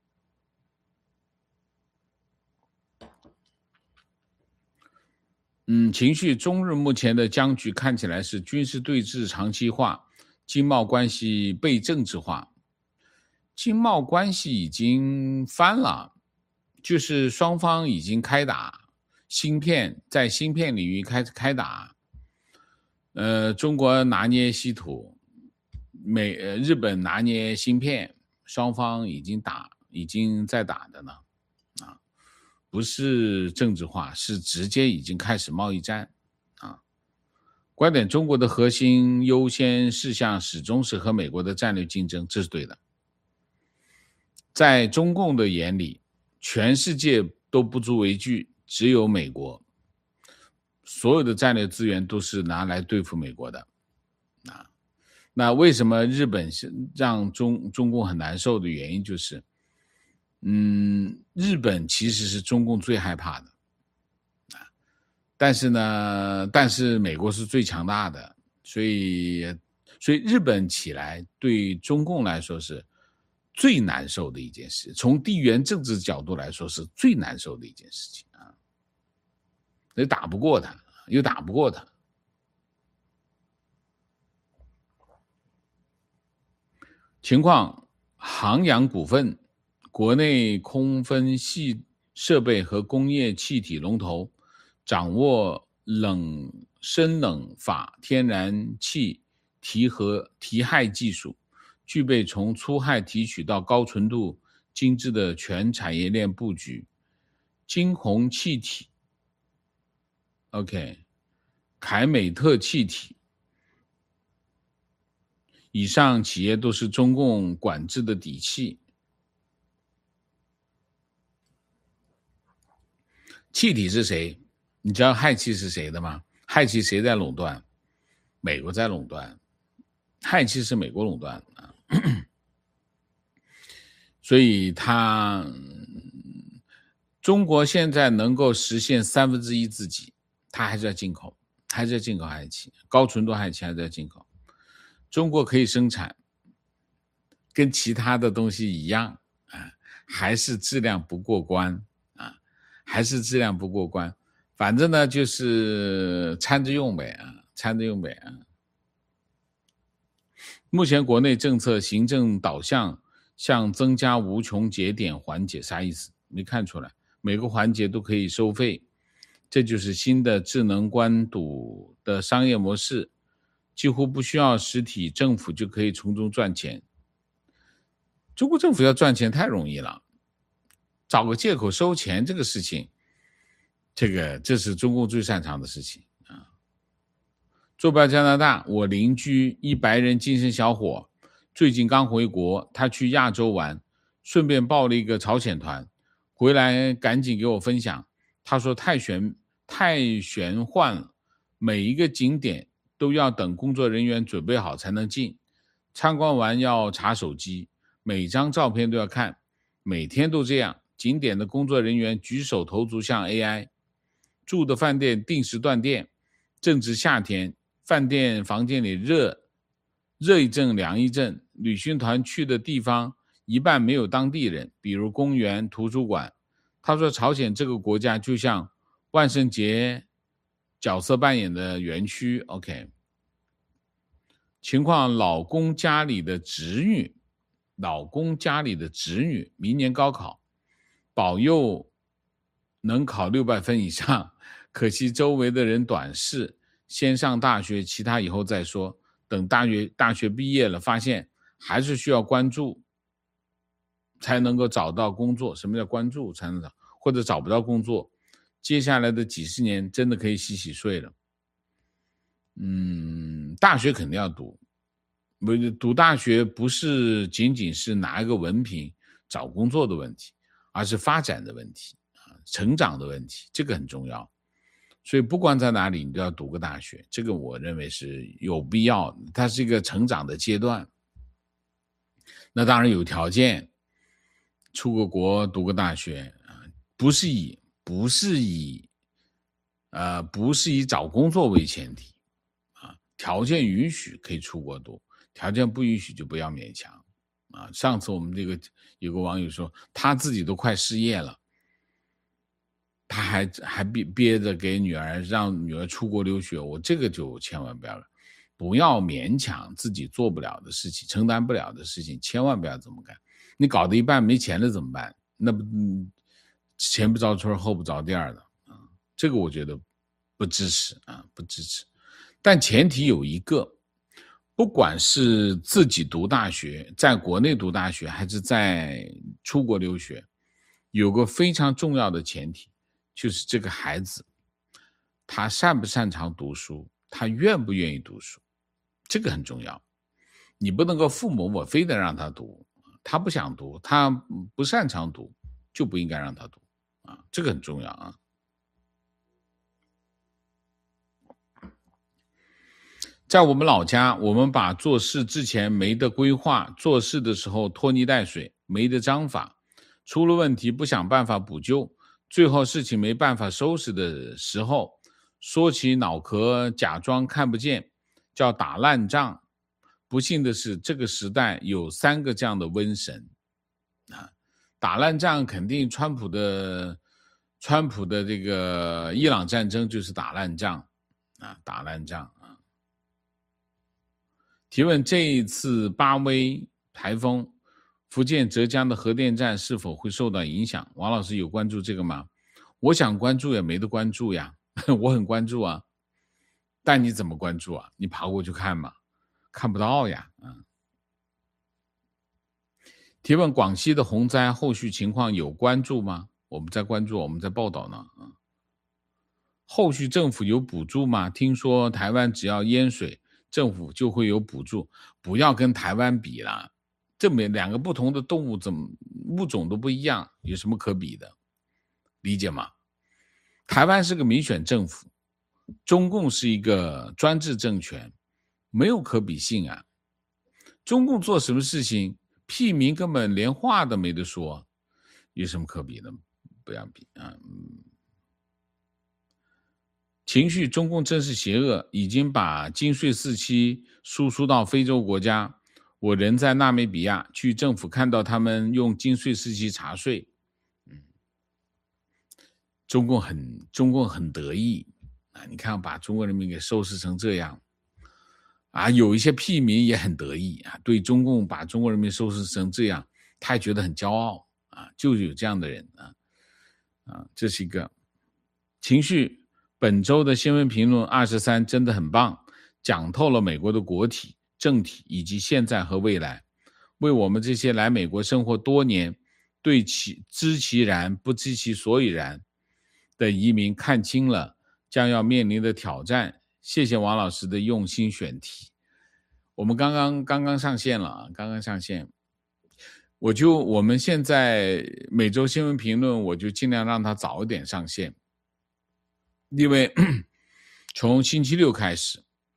嗯，情绪中日目前的僵局看起来是军事对峙长期化，经贸关系被政治化。经贸关系已经翻了，就是双方已经开打。芯片在芯片领域开开打，呃，中国拿捏稀土，美呃日本拿捏芯片，双方已经打，已经在打的呢，啊，不是政治化，是直接已经开始贸易战啊。观点：中国的核心优先事项始终是和美国的战略竞争，这是对的。 在中共的眼里，全世界都不足为惧，只有美国，所有的战略资源都是拿来对付美国的。啊，那为什么日本让中中共很难受的原因就是，嗯，日本其实是中共最害怕的，啊，但是呢，但是美国是最强大的，所以所以日本起来对中共来说是最难受的一件事，从地缘政治角度来说是最难受的一件事情啊，又打不过他，又打不过他。情况，航洋股份，国内空分系设备和工业气体龙头，掌握冷深冷法天然气提和提氦技术，具备从粗氦提取到高纯度精致的全产业链布局。金鸿气体 OK 凯美特气体，以上企业都是中共管制的底气。气体是谁？你知道氦气是谁的吗？氦气谁在垄断？美国在垄断，氦气是美国垄断啊，所以它中国现在能够实现三分之一自己，它还是要进口，还是要进口氦气，高纯度氦气还是要进口。中国可以生产，跟其他的东西一样啊，还是质量不过关啊，还是质量不过关。反正呢，就是掺着用呗啊，掺着用呗啊。目前国内政策行政导向向增加无穷节点环节，啥意思？没看出来，每个环节都可以收费，这就是新的智能关堵的商业模式。几乎不需要实体政府就可以从中赚钱。中国政府要赚钱太容易了，找个借口收钱这个事情，这个这是中共最擅长的事情啊。坐标加拿大，我邻居一白人精神小伙，最近刚回国，他去亚洲玩，顺便报了一个朝鲜团，回来赶紧给我分享，他说太玄太玄幻了，每一个景点都要等工作人员准备好才能进，参观完要查手机，每张照片都要看，每天都这样。景点的工作人员举手投足像 A I， 住的饭店定时断电，正值夏天，饭店房间里热热一阵凉一阵，旅行团去的地方一半没有当地人，比如公园、图书馆。他说朝鲜这个国家就像万圣节角色扮演的园区。 OK， 情况，老公家里的侄女老公家里的侄女明年高考，保佑能考六百分以上，可惜周围的人短视，先上大学，其他以后再说，等大学大学毕业了，发现还是需要关注才能够找到工作。什么叫关注才能找？或者找不到工作，接下来的几十年真的可以洗洗睡了。嗯，大学肯定要读，读大学不是仅仅是拿一个文凭找工作的问题，而是发展的问题，成长的问题，这个很重要。所以不管在哪里，你都要读个大学，这个我认为是有必要的，它是一个成长的阶段。那当然有条件，出个国读个大学，不是以不是以呃不是以找工作为前提啊，条件允许可以出国读，条件不允许就不要勉强啊。上次我们这个有个网友说，他自己都快失业了，他还还憋憋着给女儿让女儿出国留学，我这个就千万不要了，不要勉强自己做不了的事情，承担不了的事情，千万不要这么干。你搞得一半没钱了怎么办？那不前不着村后不着店的啊，这个我觉得不支持啊，不支持。但前提有一个，不管是自己读大学，在国内读大学，还是在出国留学，有个非常重要的前提，就是这个孩子他擅不擅长读书，他愿不愿意读书，这个很重要。你不能够父母我非得让他读， 他不想读，他不擅长读，就不应该让他读啊，这个很重要啊。在我们老家，我们把做事之前没得规划，做事的时候拖泥带水，没得章法，出了问题不想办法补救，最后事情没办法收拾的时候，说起脑壳假装看不见，叫打烂仗。不幸的是，这个时代有三个这样的瘟神啊，打烂仗肯定川普的川普的这个伊朗战争就是打烂仗啊，打烂仗啊。提问：这一次八威台风，福建、浙江的核电站是否会受到影响？王老师有关注这个吗？我想关注也没得关注呀，我很关注啊，但你怎么关注啊？你爬过去看吗？看不到呀。嗯。提问：广西的洪灾后续情况有关注吗？我们在关注，我们在报道呢。嗯。后续政府有补助吗？听说台湾只要淹水，政府就会有补助。不要跟台湾比了，这么两个不同的动物怎么物种都不一样，有什么可比的？理解吗？台湾是个民选政府，中共是一个专制政权，没有可比性啊。中共做什么事情，屁民根本连话都没得说，有什么可比的？不要比啊！情绪，中共真是邪恶，已经把金税四期输出到非洲国家。我人在纳米比亚，去政府看到他们用金税四期查税。嗯，中共很中共很得意啊！你看，把中国人民给收拾成这样啊！有一些屁民也很得意啊，对中共把中国人民收拾成这样，他也觉得很骄傲啊！就有这样的人啊啊！这是一个情绪。本周的新闻评论二十三真的很棒，讲透了美国的国体、政体以及现在和未来，为我们这些来美国生活多年、对其知其然不知其所以然的移民看清了将要面临的挑战。谢谢王老师的用心选题。我们刚刚刚刚上线了啊，刚刚上线。我就我们现在每周新闻评论，我就尽量让它早一点上线。因为从星期六开始，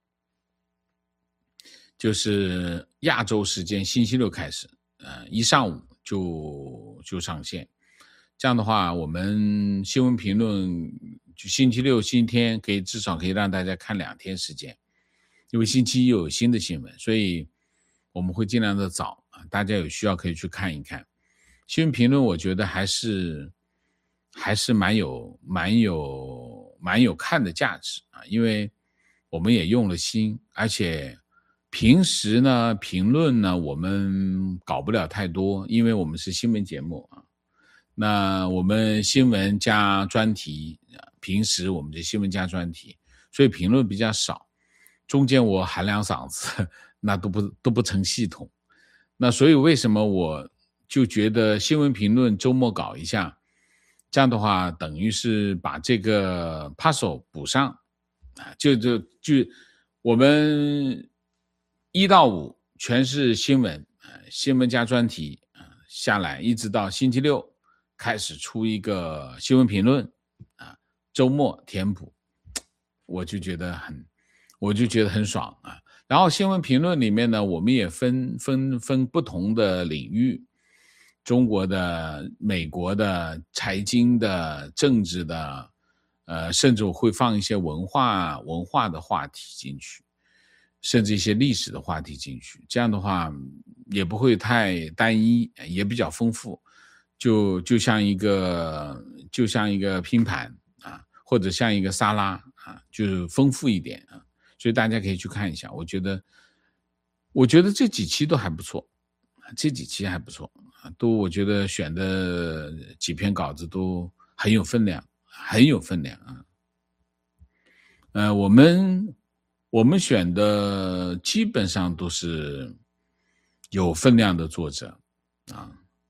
就是亚洲时间星期六开始，呃，一上午就就上线。这样的话，我们新闻评论就星期六、星期天可以至少可以让大家看两天时间，因为星期一有新的新闻，所以我们会尽量的早啊，大家有需要可以去看一看。新闻评论，我觉得还是还是蛮有蛮有。蛮有看的价值啊，因为我们也用了心，而且平时呢评论呢我们搞不了太多，因为我们是新闻节目啊。那我们新闻加专题，平时我们的新闻加专题，所以评论比较少。中间我喊两嗓子，那都不都不成系统。那所以为什么我就觉得新闻评论周末搞一下？这样的话，等于是把这个 puzzle 补上啊，就就就我们一到五全是新闻，新闻加专题啊，下来一直到星期六开始出一个新闻评论啊，周末填补，我就觉得很，我就觉得很爽啊。然后新闻评论里面呢，我们也分分分不同的领域。中国的、美国的、财经的、政治的，呃，甚至我会放一些文化文化的话题进去，甚至一些历史的话题进去。这样的话也不会太单一，也比较丰富，就就像一个就像一个拼盘啊，或者像一个沙拉啊，就是丰富一点啊。所以大家可以去看一下，我觉得，我觉得这几期都还不错。这几期还不错，都我觉得选的几篇稿子都很有分量，很有分量啊。呃，我们我们选的基本上都是有分量的作者啊。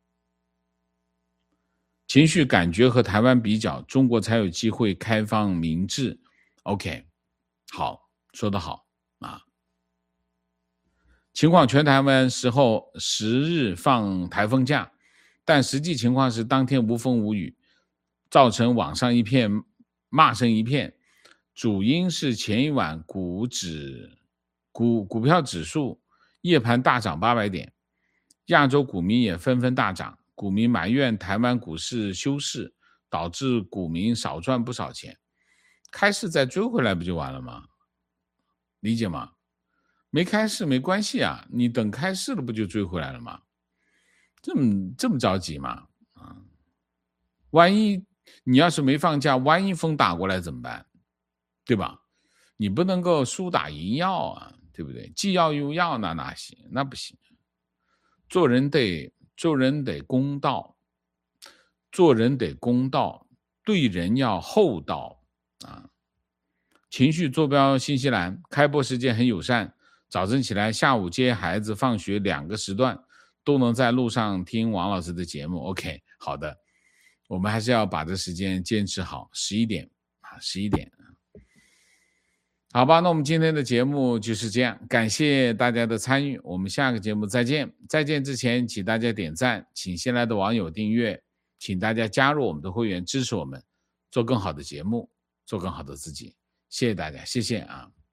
情绪感觉和台湾比较，中国才有机会开放明智。OK， 好，说得好啊。 情况全台湾时候十日放台风假，但实际情况是当天无风无雨，造成网上一片骂声一片。主因是前一晚股指股股票指数夜盘大涨八百点，亚洲股民也纷纷大涨，股民埋怨台湾股市休市，导致股民少赚不少钱。开市再追回来不就完了吗？理解吗？没开市没关系啊，你等开市了不就追回来了吗？这么这么着急吗？啊，万一你要是没放假，万一风打过来怎么办？对吧？你不能够输打赢要啊，对不对？既要又要，那哪行？那不行。做人得做人得公道，做人得公道，对人要厚道啊。情绪坐标新西兰，开播时间很友善，早晨起来、下午接孩子放学两个时段都能在路上听王老师的节目。 OK， 好的，我们还是要把这时间坚持好，十一点啊，十一点。好吧，那我们今天的节目就是这样，感谢大家的参与，我们下个节目再见。再见之前，请大家点赞，请新来的网友订阅，请大家加入我们的会员，支持我们做更好的节目，做更好的自己。谢谢大家，谢谢啊。